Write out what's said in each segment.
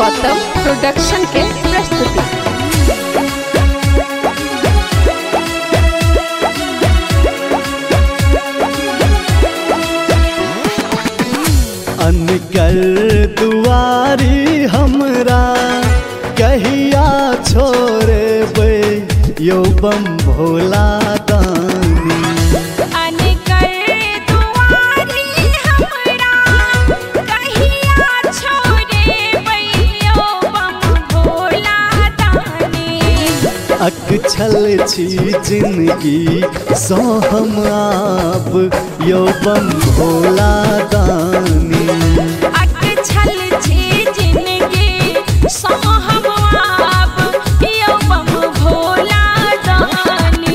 Gautam production के प्रस्तुति। अनकर दुआरी हमरा कहिया छोड़े बे यो बम भोला दानी। अनकर दुआरी हमरा कहिया छोड़े बे यो बम भोला दानी। अकछल छी जिंदगी सो हम आप यो बम भोला दानी। अकछल छी जिंदगी सो हम आप यो बम भोला दानी।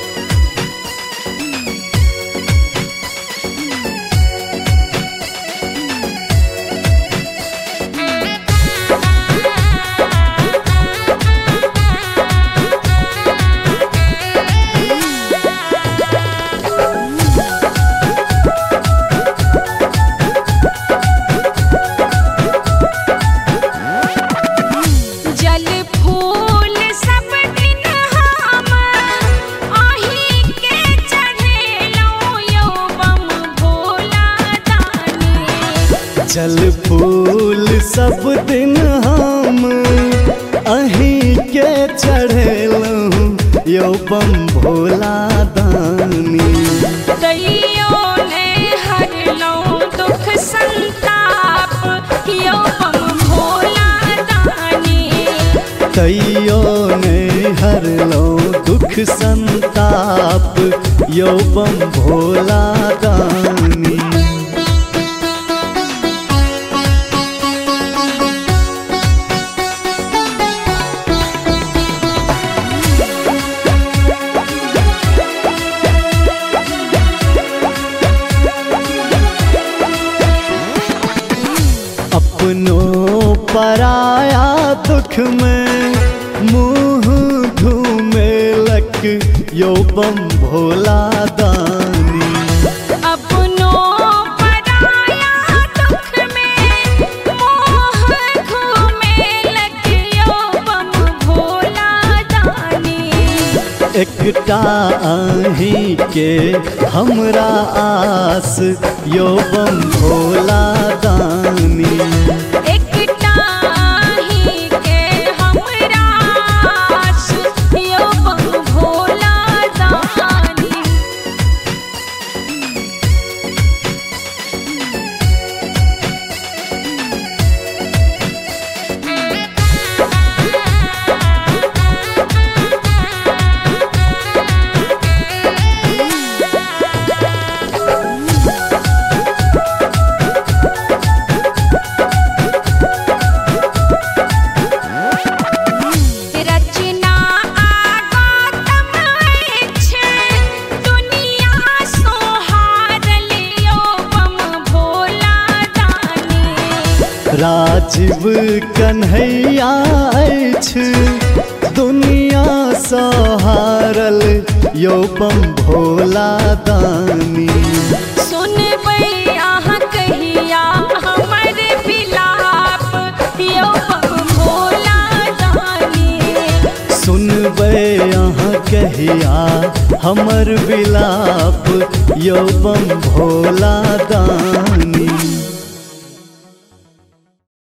जल फूल सब दिन हम आही के चढ़ेलो यो बम भोला दानी। जल फूल सब दिन हम अहीं के चढ़ेलूँ यो बम भोला दानी। दैयो ने हरलो दुख संताप यो बम भोला दानी। तैयो ने हरलो दुख संताप यो बम भोला दानी। अपनों पराया दुख में मुँह घूमे लक यो बम भोला दानी। अपनों पराया दुख में मोह घूमे लगियो बम भोला दानी। एकटा आही के हमरा आस यो बम भोला दानी। एकटा ही के हमरा आस यो बम भोला दानी। रचना आगतम इच्छे दुनिया सोहार लियो बम भोला दानी। राजीव कन्हैया अछि दुनिया सहारल यो बम भोला दानी। सुनबै अहाँ कहिया हमर विलाप यो बम भोला दानी। सुनबै अहाँ कहिया हमर विलाप यो बम भोला दानी।